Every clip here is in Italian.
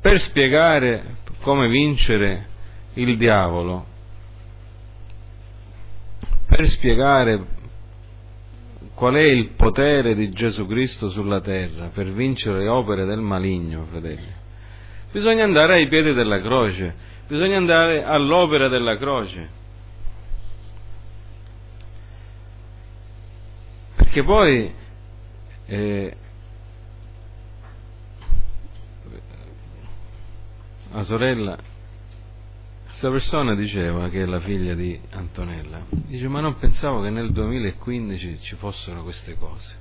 per spiegare come vincere il diavolo, per spiegare qual è il potere di Gesù Cristo sulla terra, per vincere le opere del maligno, fratelli, bisogna andare ai piedi della croce, bisogna andare all'opera della croce. Perché poi la sorella, questa persona diceva, che è la figlia di Antonella, dice: ma non pensavo che nel 2015 ci fossero queste cose.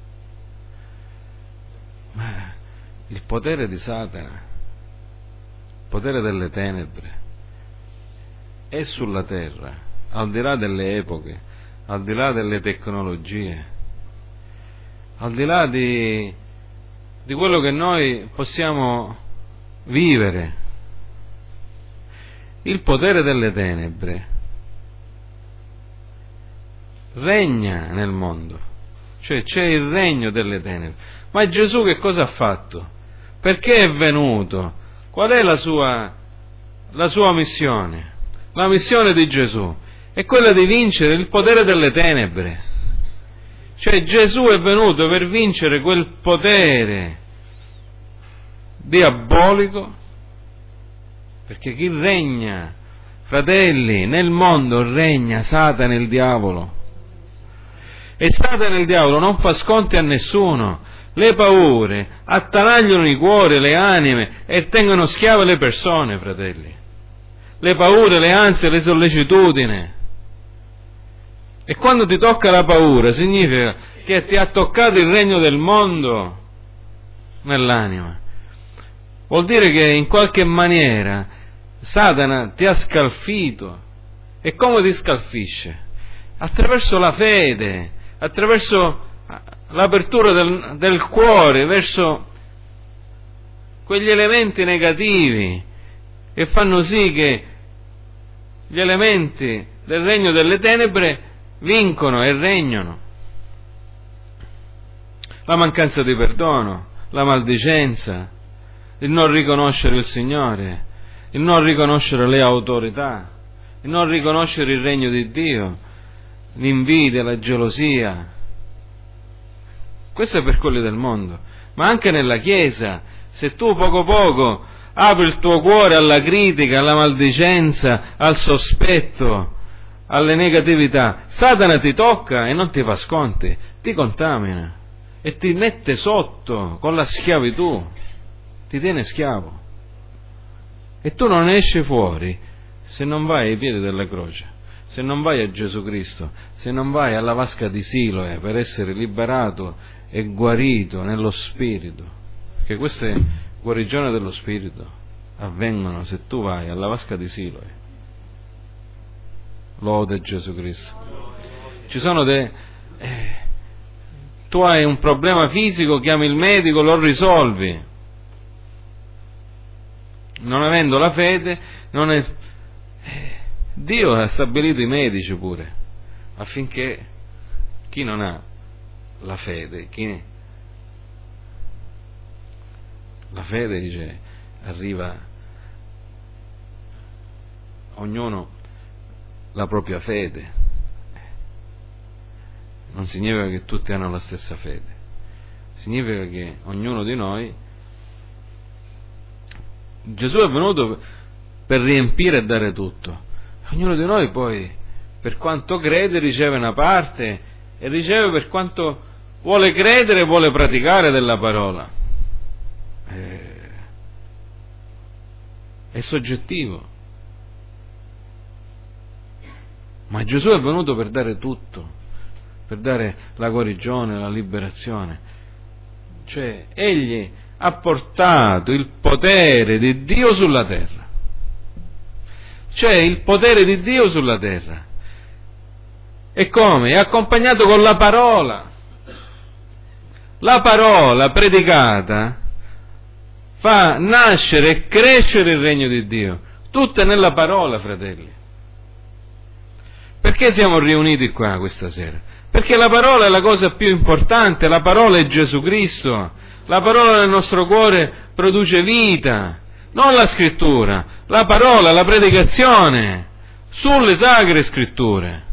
Ma il potere di Satana, il potere delle tenebre è sulla terra, al di là delle epoche, al di là delle tecnologie, al di là di quello che noi possiamo vivere. Il potere delle tenebre regna nel mondo, cioè c'è il regno delle tenebre. Ma Gesù che cosa ha fatto? Perché è venuto? Qual è la sua missione? La missione di Gesù è quella di vincere il potere delle tenebre. Cioè Gesù è venuto per vincere quel potere diabolico. Perché chi regna, fratelli, nel mondo regna Satana, il diavolo. E Satana, il diavolo, non fa sconti a nessuno. Le paure attanagliano i cuori, le anime e tengono schiave le persone, fratelli. Le paure, le ansie, le sollecitudini. E quando ti tocca la paura significa che ti ha toccato il regno del mondo nell'anima. Vuol dire che in qualche maniera Satana ti ha scalfito. E come ti scalfisce? Attraverso la fede, attraverso l'apertura del cuore verso quegli elementi negativi che fanno sì che gli elementi del regno delle tenebre vincono e regnano. La mancanza di perdono, la maldicenza, il non riconoscere il Signore, il non riconoscere le autorità, il non riconoscere il regno di Dio, l'invidia, la gelosia. Questo è per quelli del mondo, ma anche nella Chiesa, se tu poco poco apri il tuo cuore alla critica, alla maldicenza, al sospetto, alle negatività, Satana ti tocca e non ti fa sconti, ti contamina e ti mette sotto con la schiavitù, ti tiene schiavo. E tu non esci fuori se non vai ai piedi della croce, se non vai a Gesù Cristo, se non vai alla vasca di Siloe per essere liberato e guarito nello Spirito. Perché queste guarigioni dello Spirito avvengono se tu vai alla vasca di Siloe. Lode Gesù Cristo. Ci sono tu hai un problema fisico, chiami il medico, lo risolvi. Non avendo la fede, Dio ha stabilito i medici pure, affinché chi non ha la fede, la fede dice, arriva ognuno la propria fede, non significa che tutti hanno la stessa fede, significa che ognuno di noi, Gesù è venuto per riempire e dare tutto, ognuno di noi poi per quanto crede riceve una parte e riceve per quanto vuole credere e vuole praticare della parola. È soggettivo, ma Gesù è venuto per dare tutto, per dare la guarigione, la liberazione. Cioè egli ha portato il potere di Dio sulla terra. C'è il potere di Dio sulla terra. E come? È accompagnato con la parola. La parola predicata fa nascere e crescere il regno di Dio. Tutto è nella parola, fratelli. Perché siamo riuniti qua questa sera? Perché la parola è la cosa più importante, la parola è Gesù Cristo. La parola nel nostro cuore produce vita, non la scrittura, la parola, la predicazione sulle sacre scritture.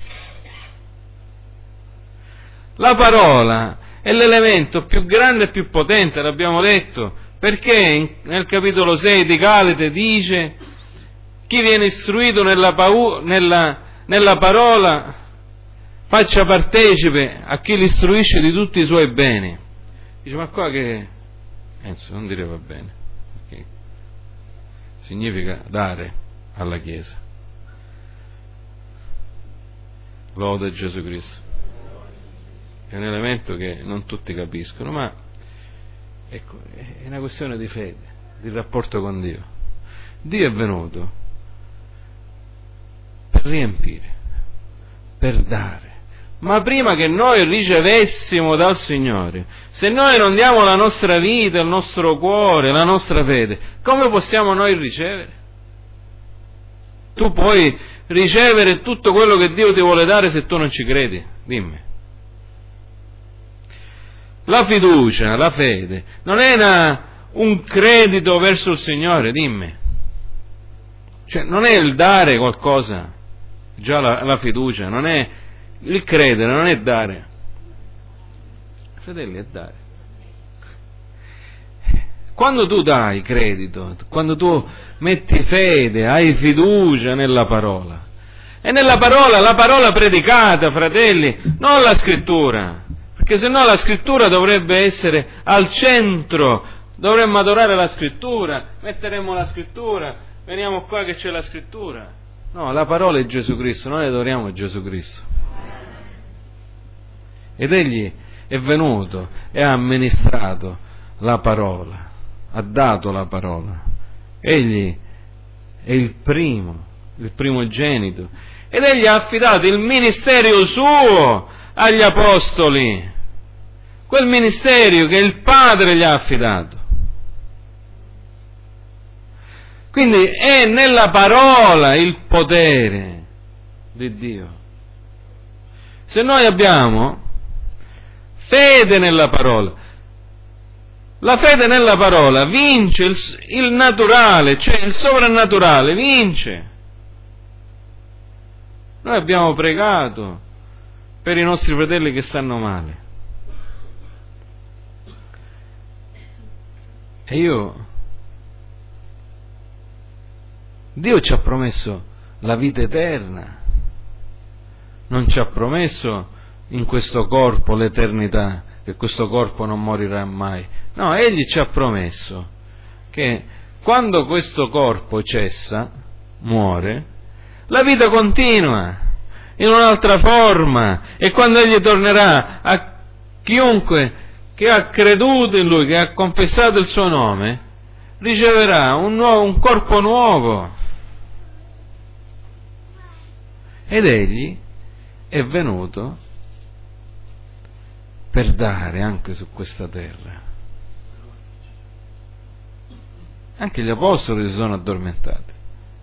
La parola è l'elemento più grande e più potente, l'abbiamo detto, perché nel capitolo 6 di Galate dice: chi viene istruito nella parola faccia partecipe a chi l'istruisce di tutti i suoi beni. Dice, ma qua che penso, non dire va bene, perché significa dare alla Chiesa. Lode Gesù Cristo. È un elemento che non tutti capiscono, ma ecco, è una questione di fede, di rapporto con Dio. Dio è venuto per riempire, per dare. Ma prima che noi ricevessimo dal Signore, se noi non diamo la nostra vita, il nostro cuore, la nostra fede, come possiamo noi ricevere? Tu puoi ricevere tutto quello che Dio ti vuole dare se tu non ci credi? Dimmi. La fiducia, la fede, non è un credito verso il Signore, dimmi. Cioè, non è il dare qualcosa, già la fiducia, non è il credere, non è dare. Fratelli, è dare. Quando tu dai credito, quando tu metti fede, hai fiducia nella parola, e nella parola, la parola predicata, fratelli, non la scrittura, perché se no la scrittura dovrebbe essere al centro, dovremmo adorare la scrittura, metteremmo la scrittura, veniamo qua che c'è la scrittura. No, la parola è Gesù Cristo, noi adoriamo Gesù Cristo. Ed egli è venuto e ha amministrato la parola, ha dato la parola. Egli è il primogenito, ed egli ha affidato il ministero suo agli apostoli, quel ministero che il Padre gli ha affidato. Quindi è nella parola il potere di Dio. Se noi abbiamo fede nella parola, la fede nella parola vince il naturale, cioè il sovrannaturale vince. Noi abbiamo pregato per i nostri fratelli che stanno male. E Dio ci ha promesso la vita eterna, non ci ha promesso in questo corpo l'eternità, che questo corpo non morirà mai. No, Egli ci ha promesso che quando questo corpo cessa, muore, la vita continua in un'altra forma, e quando Egli tornerà, a chiunque che ha creduto in Lui, che ha confessato il suo nome, riceverà un corpo nuovo. Ed Egli è venuto per dare anche su questa terra. Anche gli apostoli si sono addormentati.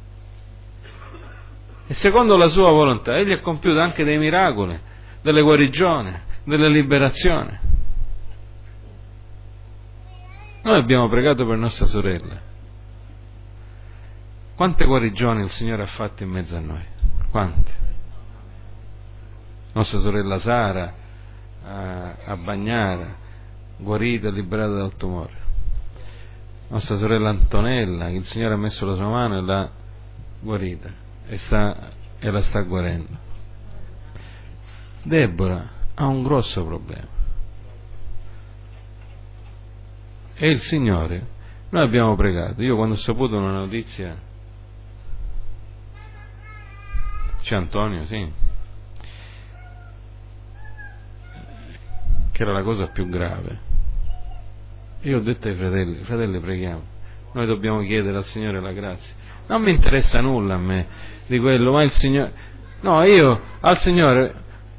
E secondo la sua volontà, Egli ha compiuto anche dei miracoli, delle guarigioni, delle liberazioni. Noi abbiamo pregato per nostra sorella. Quante guarigioni il Signore ha fatto in mezzo a noi? Quante? Nostra sorella Sara a Bagnara, guarita e liberata dal tumore. Nostra sorella Antonella, il Signore ha messo la sua mano e l'ha guarita e la sta guarendo. Deborah ha un grosso problema. E il Signore, noi abbiamo pregato. Io quando ho saputo una notizia, c'è Antonio, sì, che era la cosa più grave, io ho detto ai fratelli preghiamo, noi dobbiamo chiedere al Signore la grazia. Non mi interessa nulla a me di quello, ma il Signore, no, io al Signore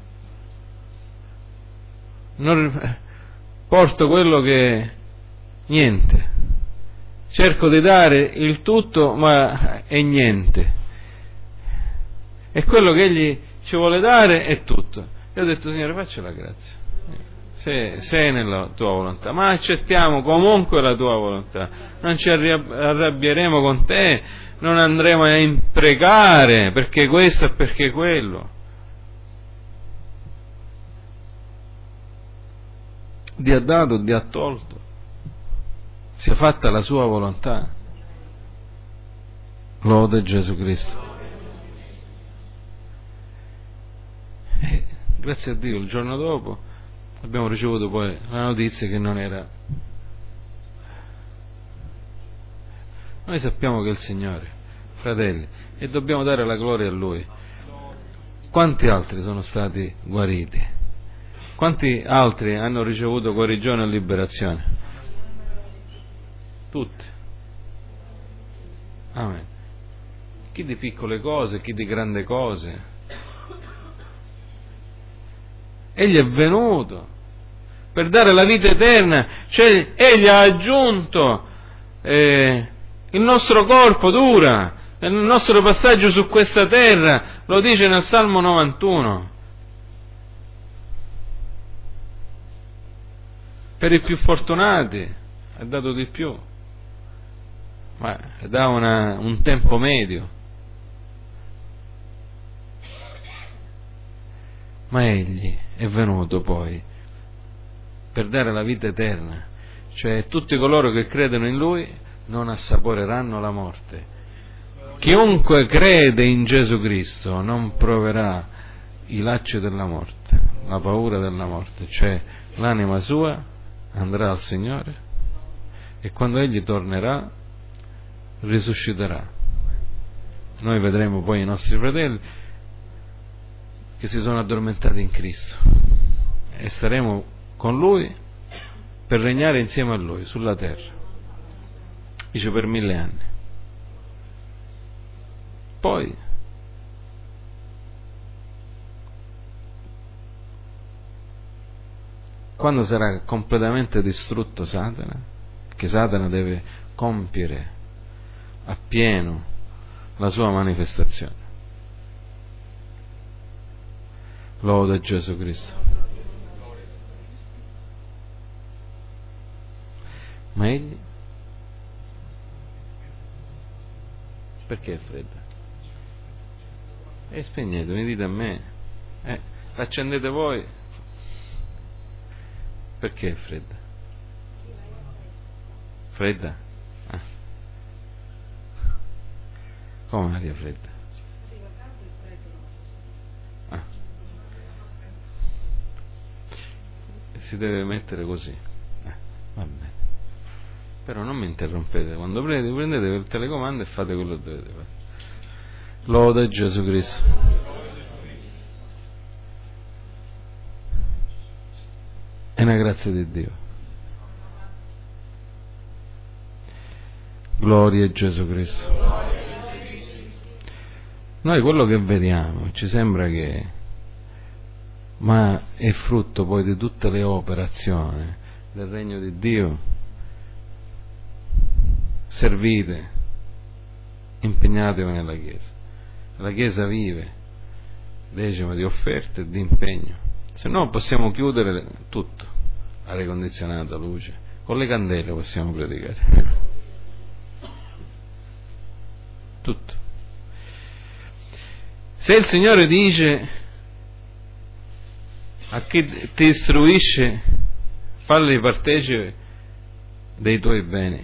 non porto quello che niente, cerco di dare il tutto, ma è niente, e quello che Egli ci vuole dare è tutto. E ho detto, Signore, faccia la grazia, se è nella tua volontà, ma accettiamo comunque la tua volontà, non ci arrabbieremo con te, non andremo a imprecare perché questo e perché quello. Dio ha dato, Dio ha tolto, sia fatta la sua volontà. Lode Gesù Cristo. Grazie a Dio, il giorno dopo abbiamo ricevuto poi la notizia che non era. Noi sappiamo che è il Signore, fratelli, e dobbiamo dare la gloria a Lui. Quanti altri sono stati guariti? Quanti altri hanno ricevuto guarigione e liberazione? Tutti. Amen. Chi di piccole cose, chi di grandi cose. Egli è venuto per dare la vita eterna, cioè Egli ha aggiunto il nostro corpo dura, nel nostro passaggio su questa terra, lo dice nel Salmo 91. Per i più fortunati ha dato di più, ma dà un tempo medio. Ma Egli è venuto poi per dare la vita eterna, cioè tutti coloro che credono in Lui non assaporeranno la morte. Chiunque crede in Gesù Cristo non proverà i lacci della morte, la paura della morte, cioè l'anima sua andrà al Signore e quando Egli tornerà risusciterà. Noi vedremo poi i nostri fratelli che si sono addormentati in Cristo e staremo con Lui per regnare insieme a Lui sulla terra, dice per 1000 anni. Poi quando sarà completamente distrutto Satana, che Satana deve compiere appieno la sua manifestazione. Lode Gesù Cristo. Ma Egli? Perché è fredda? E spegnete, mi dite a me. Accendete voi. Perché è fredda? Fredda? Come aria fredda? Si deve mettere così. Va bene. Però non mi interrompete quando prendete il telecomando e fate quello che dovete fare. Lode Gesù Cristo. È una grazia di Dio. Gloria a Gesù Cristo. Noi quello che vediamo ci sembra che, ma è frutto poi di tutte le operazioni del regno di Dio. Servite, impegnatevi nella Chiesa. La Chiesa vive decima di offerte e di impegno, se no possiamo chiudere tutto, aria condizionata, luce, con le candele possiamo predicare tutto. Se il Signore dice a chi ti istruisce falli partecipe dei tuoi beni,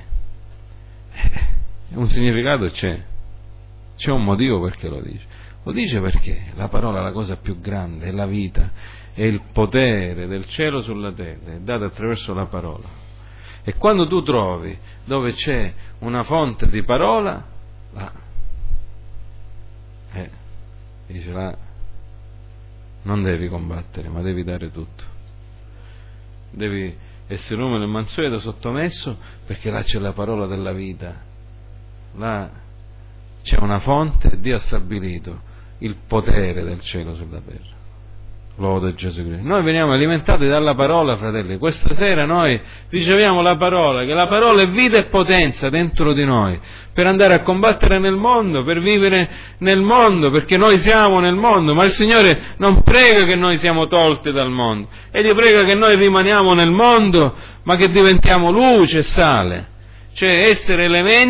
un significato c'è un motivo perché lo dice perché la parola è la cosa più grande, è la vita, è il potere del cielo sulla terra, è dato attraverso la parola. E quando tu trovi dove c'è una fonte di parola, là dice là non devi combattere, ma devi dare tutto, devi essere umile e mansueto, sottomesso, perché là c'è la parola della vita, là c'è una fonte, Dio ha stabilito il potere del cielo sulla terra. Lode Gesù Cristo. Noi veniamo alimentati dalla parola, fratelli. Questa sera noi riceviamo la parola, che la parola è vita e potenza dentro di noi, per andare a combattere nel mondo, per vivere nel mondo, perché noi siamo nel mondo, ma il Signore non prega che noi siamo tolti dal mondo, Egli prega che noi rimaniamo nel mondo, ma che diventiamo luce e sale, cioè essere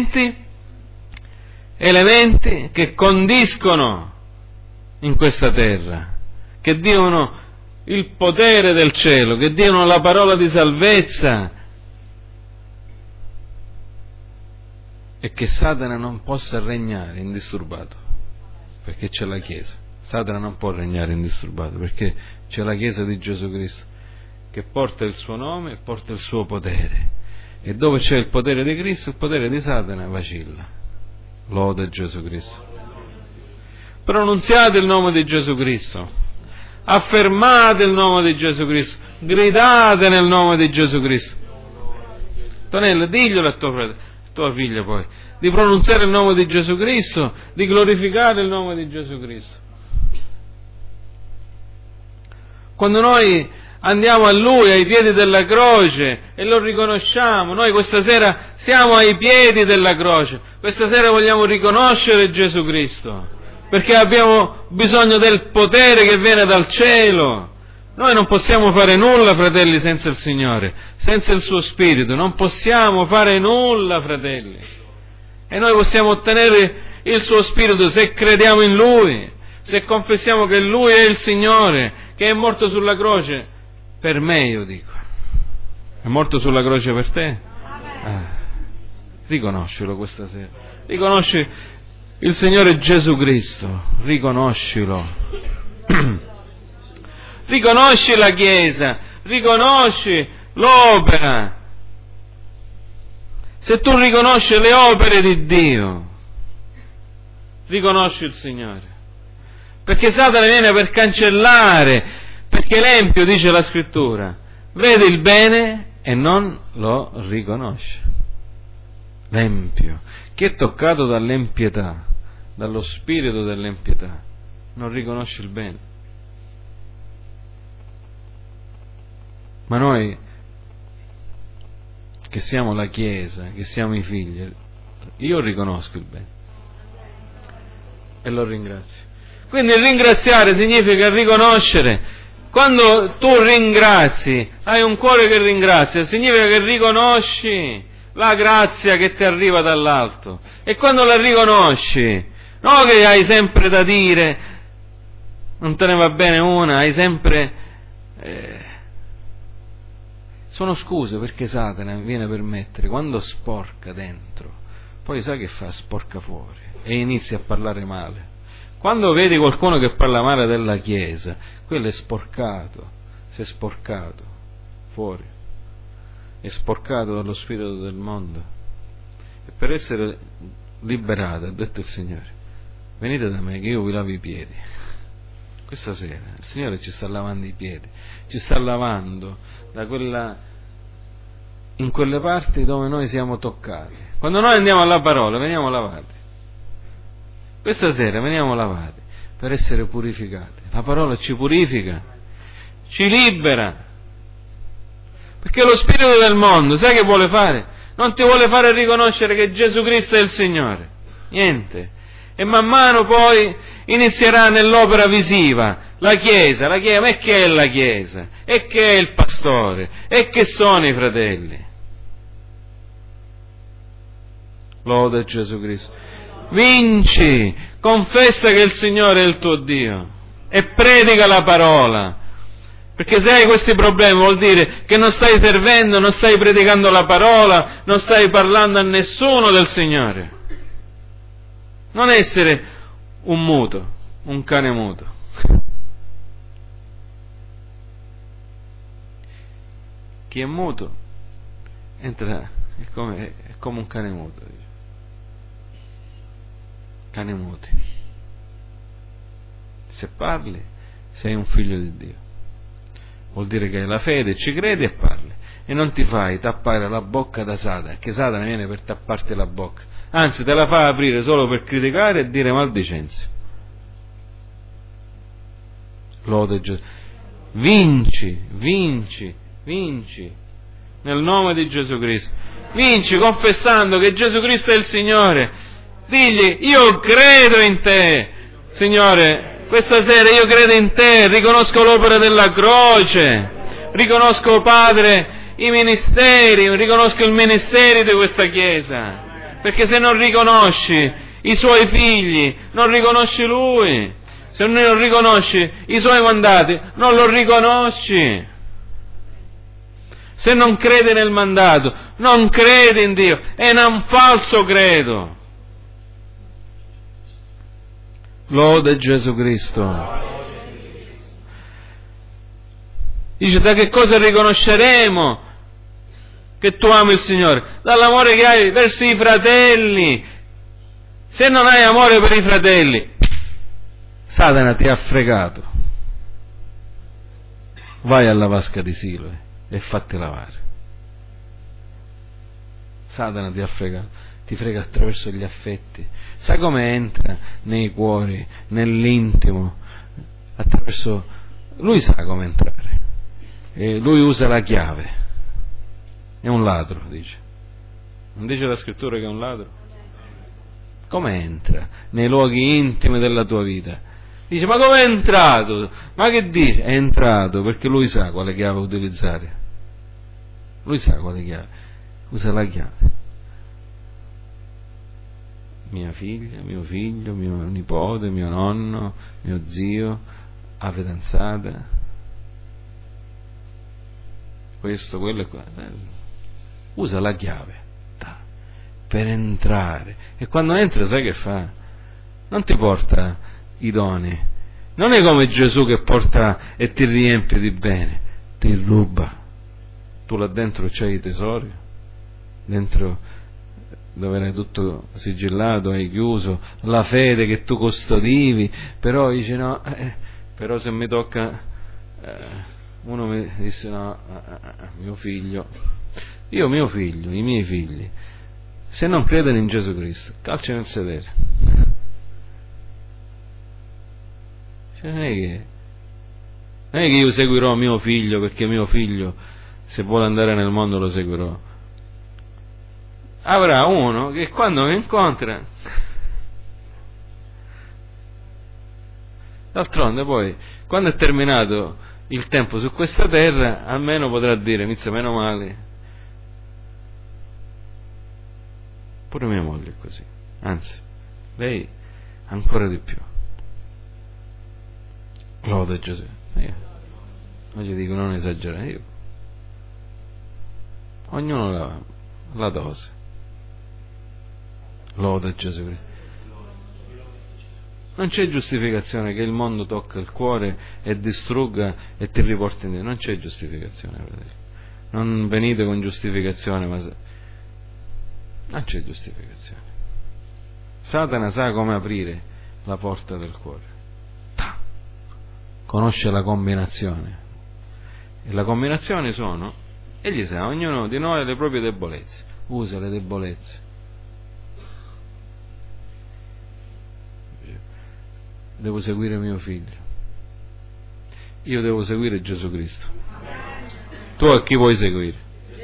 elementi che condiscono in questa terra, che diano il potere del cielo, che diano la parola di salvezza, e che Satana non possa regnare indisturbato, perché c'è la Chiesa. Satana non può regnare indisturbato, perché c'è la Chiesa di Gesù Cristo, che porta il suo nome e porta il suo potere, e dove c'è il potere di Cristo, il potere di Satana vacilla. Lode Gesù Cristo. Pronunziate il nome di Gesù Cristo, affermate il nome di Gesù Cristo, gridate nel nome di Gesù Cristo. Tonella, diglielo a tua figlia poi, di pronunziare il nome di Gesù Cristo, di glorificare il nome di Gesù Cristo. Quando noi andiamo a Lui, ai piedi della croce, e lo riconosciamo, noi questa sera siamo ai piedi della croce, questa sera vogliamo riconoscere Gesù Cristo, perché abbiamo bisogno del potere che viene dal cielo. Noi non possiamo fare nulla, fratelli, senza il Signore, senza il suo Spirito, non possiamo fare nulla, fratelli. E noi possiamo ottenere il suo Spirito se crediamo in Lui, se confessiamo che Lui è il Signore, che è morto sulla croce per me, io dico. È morto sulla croce per te? Riconoscilo questa sera. Riconosci il Signore Gesù Cristo, riconoscilo. Riconosci la Chiesa, riconosci l'opera. Se tu riconosci le opere di Dio, riconosci il Signore. Perché Satana viene per cancellare, perché l'empio, dice la Scrittura, vede il bene e non lo riconosce. L'empio, che è toccato dall'empietà, dallo spirito dell'empietà, non riconosce il bene. Ma noi, che siamo la Chiesa, che siamo i figli, io riconosco il bene e lo ringrazio. Quindi ringraziare significa riconoscere. Quando tu ringrazi, hai un cuore che ringrazia, significa che riconosci la grazia che ti arriva dall'alto. E quando la riconosci, non che hai sempre da dire, non te ne va bene una, hai sempre... Sono scuse perché Satana viene per mettere, quando sporca dentro, poi sai che fa? Sporca fuori e inizia a parlare male. Quando vedi qualcuno che parla male della Chiesa, quello è sporcato, si è sporcato fuori, è sporcato dallo spirito del mondo. E per essere liberato, ha detto il Signore, venite da me che io vi lavo i piedi. Questa sera il Signore ci sta lavando i piedi, ci sta lavando in quelle parti dove noi siamo toccati. Quando noi andiamo alla parola veniamo lavati. Questa sera veniamo lavati per essere purificati. La parola ci purifica, ci libera. Perché lo spirito del mondo, sai che vuole fare? Non ti vuole fare riconoscere che Gesù Cristo è il Signore. Niente. E man mano poi inizierà nell'opera visiva la Chiesa, ma che è la Chiesa? E che è il pastore? E che sono i fratelli? Lode Gesù Cristo. Vinci, confessa che il Signore è il tuo Dio e predica la parola. Perché se hai questi problemi vuol dire che non stai servendo, non stai predicando la parola, non stai parlando a nessuno del Signore. Non essere un muto, un cane muto. Chi è muto entra, è come un cane muto. Cane muti. Se parli, sei un figlio di Dio. Vuol dire che hai la fede, ci credi e parli. E non ti fai tappare la bocca da Satana, perché Satana viene per tapparti la bocca. Anzi, te la fa aprire solo per criticare e dire maldicenze. Lode Gesù. vinci, nel nome di Gesù Cristo. Vinci confessando che Gesù Cristo è il Signore. Digli: io credo in te, Signore, questa sera io credo in te, riconosco l'opera della croce, riconosco, Padre, i ministeri, riconosco il ministero di questa Chiesa, perché se non riconosci i suoi figli, non riconosci Lui. Se non riconosci i suoi mandati, non lo riconosci. Se non credi nel mandato, non credi in Dio, è un falso credo. Lode Gesù Cristo. Dice: da che cosa riconosceremo che tu ami il Signore? Dall'amore che hai verso i fratelli. Se non hai amore per i fratelli, Satana ti ha fregato. Vai alla vasca di Siloe e fatti lavare. Satana ti ha fregato, ti frega attraverso gli affetti. Sai come entra nei cuori, nell'intimo? Attraverso... Lui sa come entrare. E lui usa la chiave. È un ladro, dice. Non dice la scrittura che è un ladro? Come entra nei luoghi intimi della tua vita? Dice: ma come è entrato? Ma che dice? È entrato perché lui sa quale chiave utilizzare. Lui sa quale chiave. Usa la chiave. Mia figlia, mio figlio, mio nipote, mio nonno, mio zio, la fidanzata, questo, quello e quello. Usa la chiave per entrare. E quando entra, sai che fa? Non ti porta i doni. Non è come Gesù che porta e ti riempie di bene, ti ruba. Tu là dentro c'hai i tesori, dentro dove era tutto sigillato, hai chiuso, la fede che tu custodivi, però dice: no, però se mi tocca, uno mi disse: no, mio figlio, i miei figli, se non credono in Gesù Cristo, calci nel sedere. Cioè, non è che io seguirò mio figlio perché mio figlio, se vuole andare nel mondo, lo seguirò. Avrà uno che quando mi incontra, d'altronde poi, quando è terminato il tempo su questa terra, almeno potrà dire: mizza, meno male, pure mia moglie è così, anzi, lei ancora di più. Lode Gesù. Non gli dico: non esagerare, io. Ognuno la dose. Lode Gesù Cristo. Non c'è giustificazione che il mondo tocca il cuore e distrugga e ti riporti indietro. Non c'è giustificazione, fratelli. Non venite con giustificazione, ma non c'è giustificazione. Satana sa come aprire la porta del cuore. Conosce la combinazione. E le combinazioni sono: egli sa, ognuno di noi ha le proprie debolezze. Usa le debolezze. Devo seguire mio figlio. Io devo seguire Gesù Cristo. Tu a chi vuoi seguire?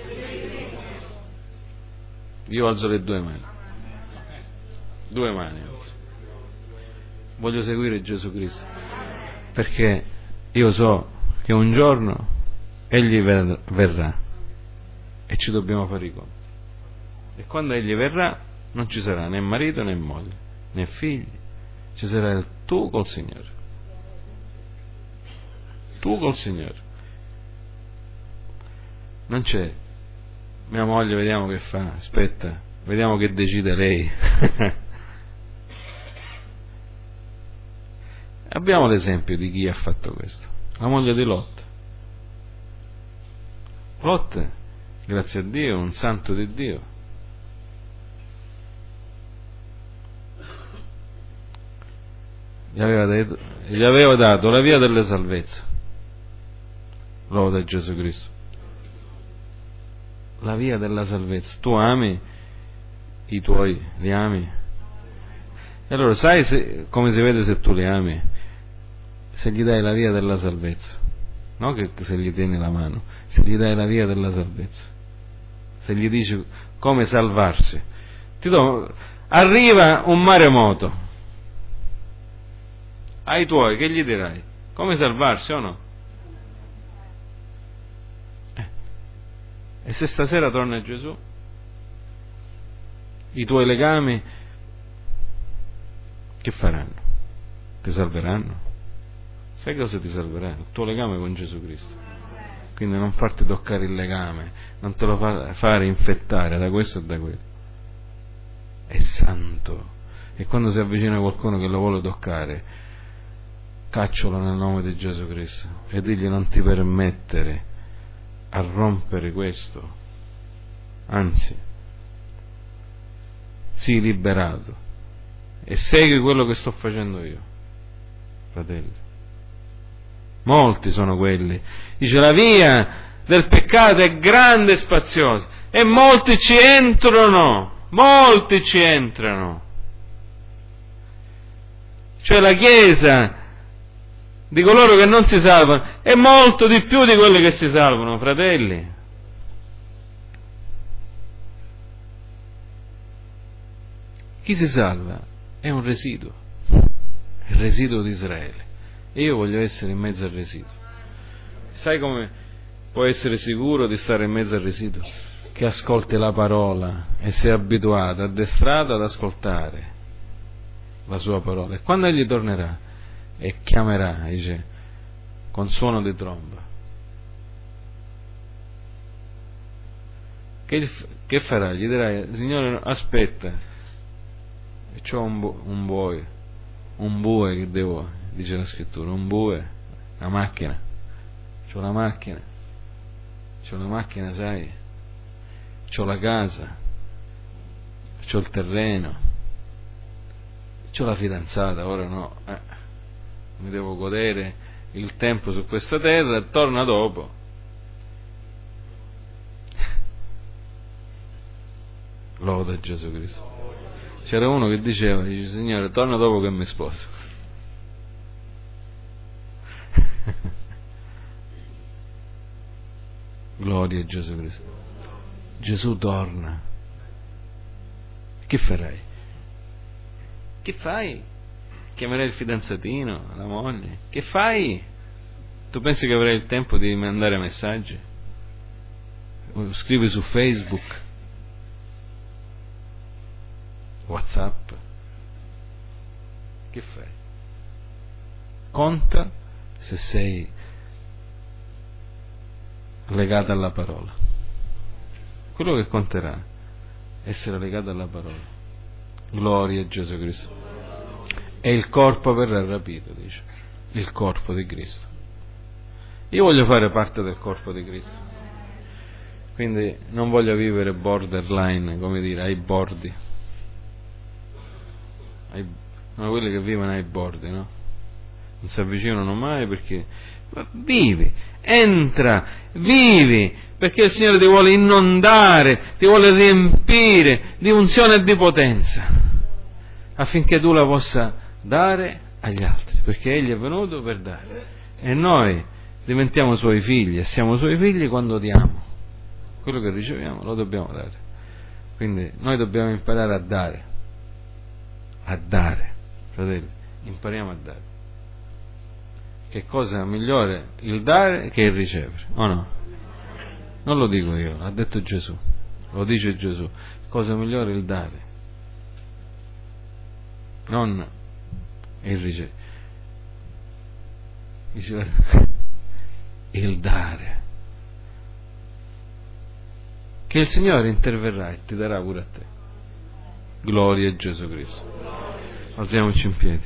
Io alzo le due mani. Alzo. Voglio seguire Gesù Cristo, perché io so che un giorno Egli verrà e ci dobbiamo fare i conti. E quando Egli verrà non ci sarà né marito né moglie né figli, ci sarà tu col Signore. Tu col Signore. Non c'è mia moglie, vediamo che fa, aspetta, vediamo che decide lei. Abbiamo l'esempio di chi ha fatto questo: la moglie di Lot. Lot, grazie a Dio, un santo di Dio. Gli aveva dato la via della salvezza. Lode a Gesù Cristo. La via della salvezza. Tu ami i tuoi, li ami? E allora sai come si vede se tu li ami? Se gli dai la via della salvezza. no che se gli tieni la mano, se gli dai la via della salvezza, se gli dici come salvarsi. Arriva un maremoto ai tuoi, che gli dirai? Come salvarsi o no? E se stasera torna Gesù, i tuoi legami che faranno? Ti salveranno? Sai cosa ti salverà? Il tuo legame con Gesù Cristo. Quindi non farti toccare il legame, non te lo fare infettare da questo e da quello. È santo, e quando si avvicina qualcuno che lo vuole toccare, caccialo nel nome di Gesù Cristo e digli: non ti permettere a rompere questo, anzi sii liberato e segui quello che sto facendo io, fratelli. Molti sono quelli, dice, la via del peccato è grande e spaziosa e molti ci entrano, cioè la Chiesa di coloro che non si salvano è molto di più di quelli che si salvano, fratelli. Chi si salva è un residuo, il residuo di Israele, e io voglio essere in mezzo al residuo. Sai come puoi essere sicuro di stare in mezzo al residuo? Che ascolti la parola e sei abituato, addestrato ad ascoltare la sua parola, e quando egli tornerà e chiamerà, dice, con suono di tromba, che farà? Gli dirai: Signore, aspetta, c'ho un bue che devo, dice la scrittura, un bue, una macchina, c'ho la macchina, sai, c'ho la casa, c'ho il terreno, c'ho la fidanzata, ora no, mi devo godere il tempo su questa terra e torna dopo. Loda Gesù Cristo. C'era uno che diceva, dice: Signore, torna dopo che mi sposo. Gloria a Gesù Cristo. Gesù torna. Che farai? Che fai? Chiamerai il fidanzatino, la moglie? Che fai? Tu pensi che avrai il tempo di mandare messaggi? Scrivi su Facebook, WhatsApp? Che fai? Conta se sei legato alla parola. Quello che conterà è essere legato alla parola. Gloria a Gesù Cristo. E il corpo verrà rapito, dice, il corpo di Cristo. Io voglio fare parte del corpo di Cristo, quindi non voglio vivere borderline, come dire, ai bordi, quelli che vivono ai bordi, no? Non si avvicinano mai, perché vivi, entra, vivi, perché il Signore ti vuole inondare, ti vuole riempire di unzione e di potenza, affinché tu la possa dare agli altri, perché Egli è venuto per dare, e noi diventiamo Suoi figli, e siamo Suoi figli quando diamo. Quello che riceviamo lo dobbiamo dare. Quindi noi dobbiamo imparare a dare, fratelli, impariamo a dare. Che cosa migliore il dare che il ricevere, o no? Non lo dico io, l'ha detto Gesù, lo dice Gesù. Cosa migliore il dare, non il ricevere. Dice il dare, che il Signore interverrà e ti darà pure a te. Gloria a Gesù Cristo. Alziamoci in piedi.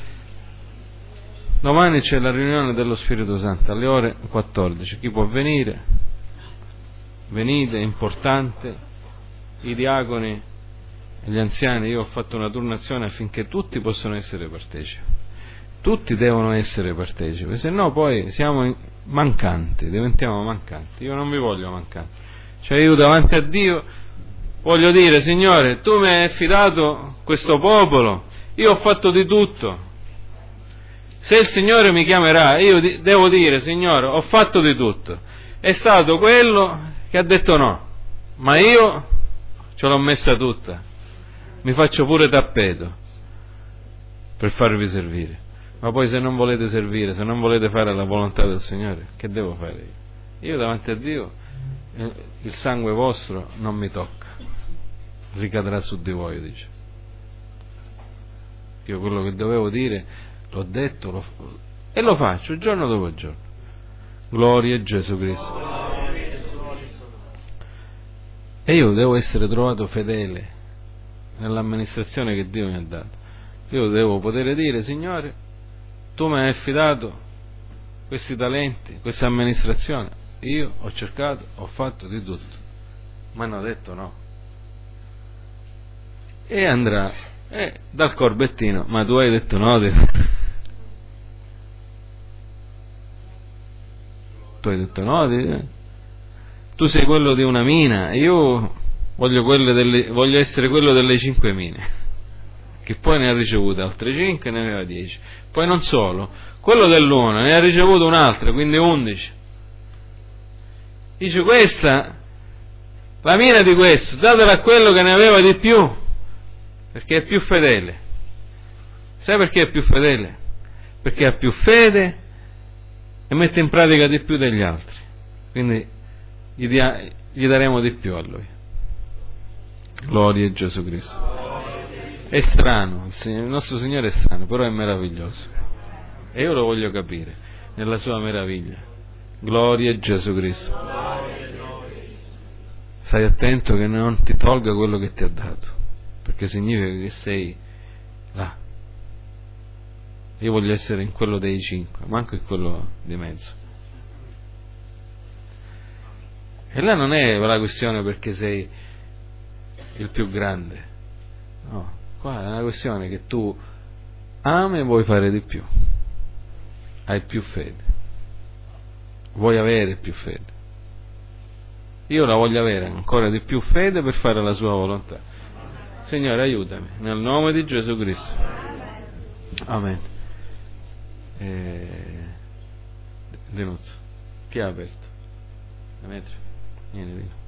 Domani c'è la riunione dello Spirito Santo alle ore 14. Chi può venire? Venite, è importante. I diaconi e gli anziani, io ho fatto una turnazione affinché tutti possano essere partecipi. Tutti devono essere partecipi, se no poi siamo mancanti, diventiamo mancanti. Io non vi voglio mancanti. Cioè io davanti a Dio voglio dire: Signore, tu mi hai affidato questo popolo, io ho fatto di tutto, Se il Signore mi chiamerà, io devo dire: Signore, ho fatto di tutto. È stato quello che ha detto no, ma io ce l'ho messa tutta. Mi faccio pure tappeto per farvi servire. Ma poi se non volete servire, se non volete fare la volontà del Signore, che devo fare io? Io davanti a Dio il sangue vostro non mi tocca, ricadrà su di voi, dice. Io quello che dovevo dire l'ho detto e lo faccio giorno dopo giorno. Gloria a Gesù Cristo. E io devo essere trovato fedele nell'amministrazione che Dio mi ha dato. Io devo poter dire: Signore, tu mi hai affidato questi talenti, questa amministrazione, io ho cercato, ho fatto di tutto, mi hanno detto no. E andrà dal corbettino: ma tu hai detto no? Tu hai detto no? Tu sei quello di una mina, io voglio essere quello delle 5 mine, che poi ne ha ricevute altre 5, ne aveva 10. Poi non solo, quello dell'una ne ha ricevuto un'altra, quindi 11. Dice: questa, la mina di questo, datela a quello che ne aveva di più, perché è più fedele. Sai perché è più fedele? Perché ha più fede e mette in pratica di più degli altri, quindi gli daremo di più a lui. Gloria a Gesù Cristo. È strano, il nostro Signore è strano, però è meraviglioso e io lo voglio capire nella sua meraviglia. Gloria a Gesù Cristo. Stai attento che non ti tolga quello che ti ha dato, perché significa che sei là. Io voglio essere in quello dei 5, manco in quello di mezzo. E là non è la questione perché sei il più grande, no, qua è una questione che tu ami e vuoi fare di più, hai più fede, vuoi avere più fede. Io la voglio avere ancora di più fede per fare la sua volontà. Signore, aiutami nel nome di Gesù Cristo. Amen. Denunzio, chi ha aperto? Demetrio, vieni.